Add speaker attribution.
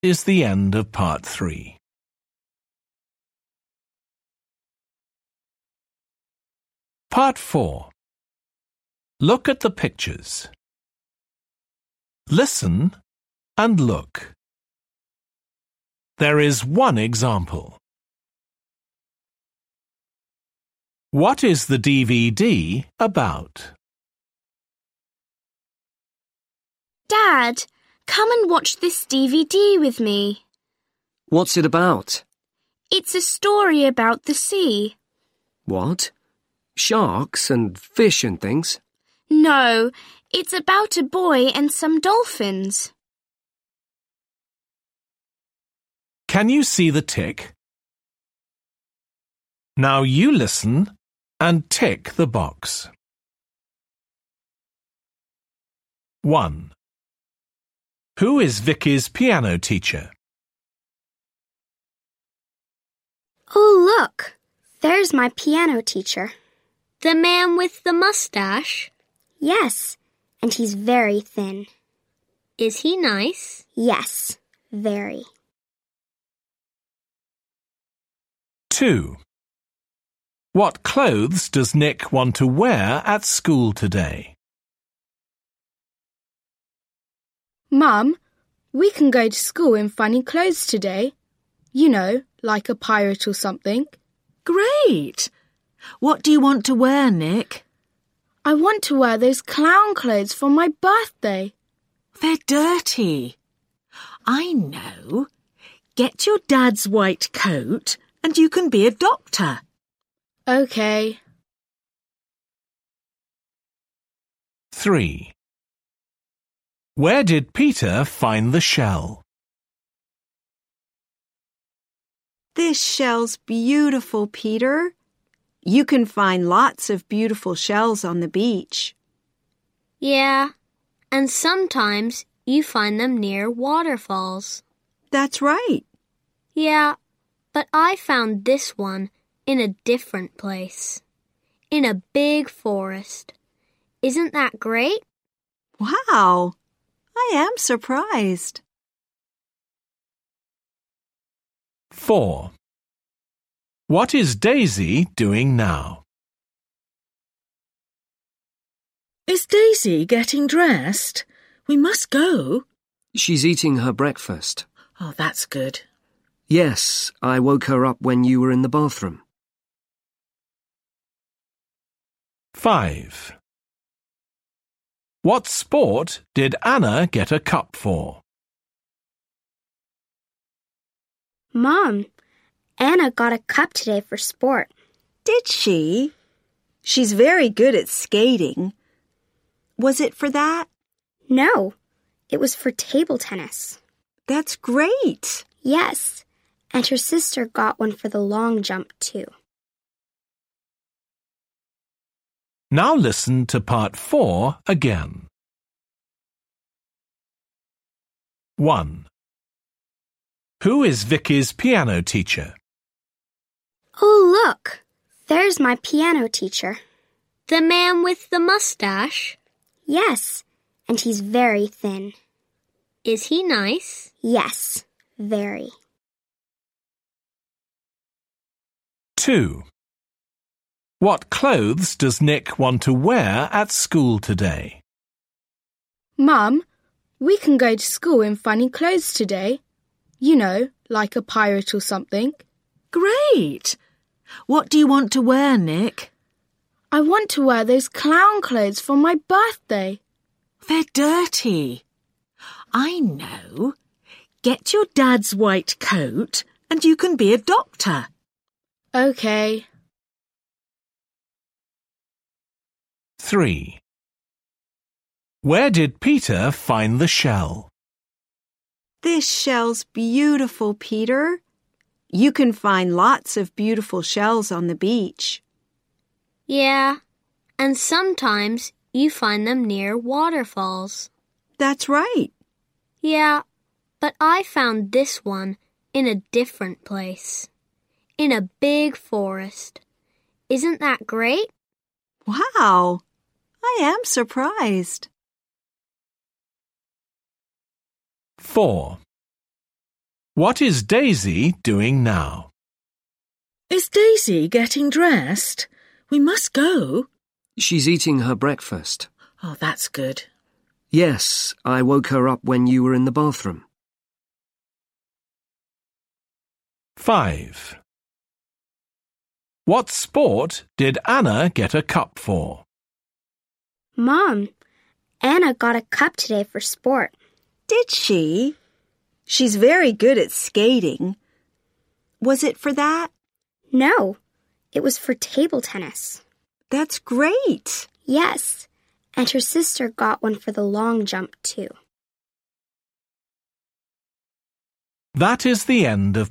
Speaker 1: is the end of part 3. Part 4. Look at the pictures. Listen and look. There is one example. What is the DVD about?
Speaker 2: Dad, come and watch this DVD with me.
Speaker 3: What's it about?
Speaker 2: It's a story about the sea.
Speaker 3: What? Sharks and fish and things?
Speaker 2: No, it's about a boy and some dolphins.
Speaker 1: Can you see the tick? Now you listen and tick the box. 1. Who is Vicky's piano teacher?
Speaker 2: Oh, look, there's my piano teacher.
Speaker 4: The man with the mustache?
Speaker 2: Yes, and he's very thin.
Speaker 4: Is he nice?
Speaker 2: Yes, very.
Speaker 1: 2. What clothes does Nick want to wear at school today?
Speaker 5: Mum, we can go to school in funny clothes today. You know, like a pirate or something.
Speaker 6: Great! What do you want to wear, Nick?
Speaker 5: I want to wear those clown clothes for my birthday.
Speaker 6: They're dirty. I know. Get your dad's white coat and you can be a doctor.
Speaker 5: OK.
Speaker 1: 3. Where did Peter find the shell?
Speaker 7: This shell's beautiful, Peter. You can find lots of beautiful shells on the beach.
Speaker 4: Yeah, and sometimes you find them near waterfalls.
Speaker 7: That's right.
Speaker 4: Yeah, but I found this one in a different place. In a big forest. Isn't that great?
Speaker 7: Wow, I am surprised.
Speaker 1: 4. What is Daisy doing now?
Speaker 6: Is Daisy getting dressed? We must go.
Speaker 3: She's eating her breakfast.
Speaker 6: Oh, that's good.
Speaker 3: Yes, I woke her up when you were in the bathroom.
Speaker 1: 5. What sport did Anna get a cup for?
Speaker 2: Mom, Anna got a cup today for sport.
Speaker 7: Did she? She's very good at skating. Was it for that?
Speaker 2: No, it was for table tennis.
Speaker 7: That's great.
Speaker 2: Yes, and her sister got one for the long jump, too.
Speaker 1: Now listen to part 4 again. 1. Who is Vicky's piano teacher?
Speaker 2: Oh, look, there's my piano teacher.
Speaker 4: The man with the mustache?
Speaker 2: Yes, and he's very thin.
Speaker 4: Is he nice?
Speaker 2: Yes, very.
Speaker 1: 2. What clothes does Nick want to wear at school today?
Speaker 5: Mum, we can go to school in funny clothes today. You know, like a pirate or something.
Speaker 6: Great! What do you want to wear, Nick?
Speaker 5: I want to wear those clown clothes for my birthday.
Speaker 6: They're dirty. I know. Get your dad's white coat and you can be a doctor.
Speaker 5: OK.
Speaker 1: 3. Where did Peter find the shell?
Speaker 7: This shell's beautiful, Peter. You can find lots of beautiful shells on the beach.
Speaker 4: Yeah, and sometimes you find them near waterfalls.
Speaker 7: That's right.
Speaker 4: Yeah, but I found this one in a different place. In a big forest. Isn't that great?
Speaker 7: Wow, I am surprised.
Speaker 1: 4. What is Daisy doing now?
Speaker 6: Is Daisy getting dressed? We must go.
Speaker 3: She's eating her breakfast.
Speaker 6: Oh, that's good.
Speaker 3: Yes, I woke her up when you were in the bathroom.
Speaker 1: 5. What sport did Anna get a cup for?
Speaker 4: Mom, Anna got a cup today for sport.
Speaker 7: Did she? She's very good at skating. Was it for that?
Speaker 4: No, it was for table tennis.
Speaker 7: That's great.
Speaker 4: Yes, and her sister got one for the long jump too.
Speaker 1: That is the end of